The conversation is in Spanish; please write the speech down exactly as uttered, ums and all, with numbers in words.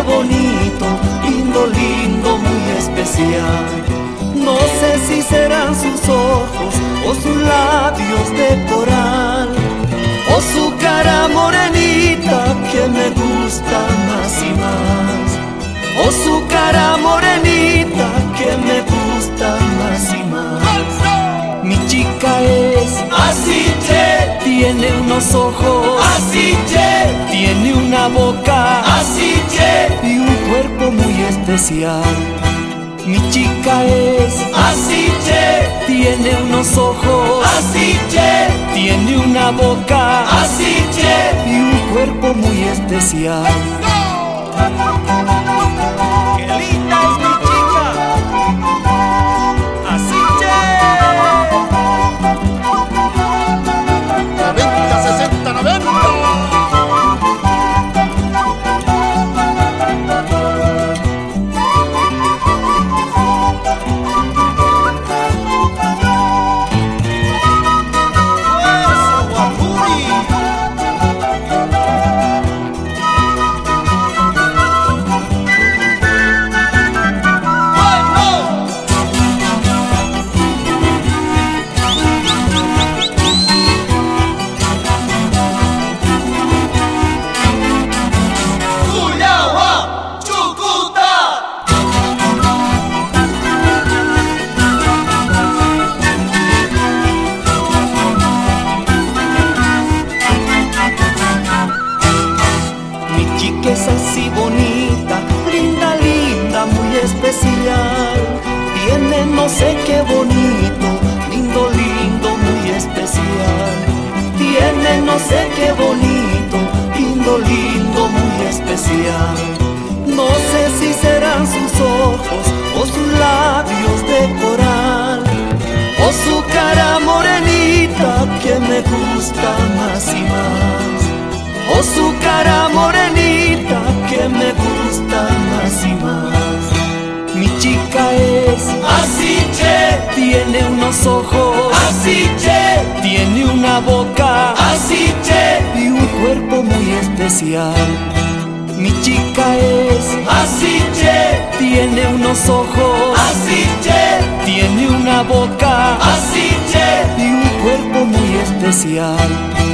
bonito, lindo, lindo, muy especial. No sé si serán sus ojos o sus labios de coral, o su cara morenita que me gusta más y más, o su cara morenita que me gusta más y más. Mi chica es así, che, tiene unos ojos así, che, tiene una boca así, che, y un cuerpo muy especial. Mi chica es así, che, tiene unos ojos así, che, tiene una boca así, che, y un cuerpo muy especial. ¡Qué linda es mi chica! ¡Así, che! noventa, sesenta, noventa. Es así bonita, linda, linda, muy especial. Tiene no sé qué bonito, lindo, lindo, muy especial. Tiene no sé qué bonito, lindo, lindo, muy especial. No sé si serán sus ojos o sus labios de coral, o su cara morenita que me gusta más y más, o su cara morenita que me gusta más y más. Mi chica es así, che, tiene unos ojos así, che, tiene una boca así, che, y un cuerpo muy especial. Mi chica es así, che, tiene unos ojos así, che, tiene una boca así, che, y un cuerpo muy especial.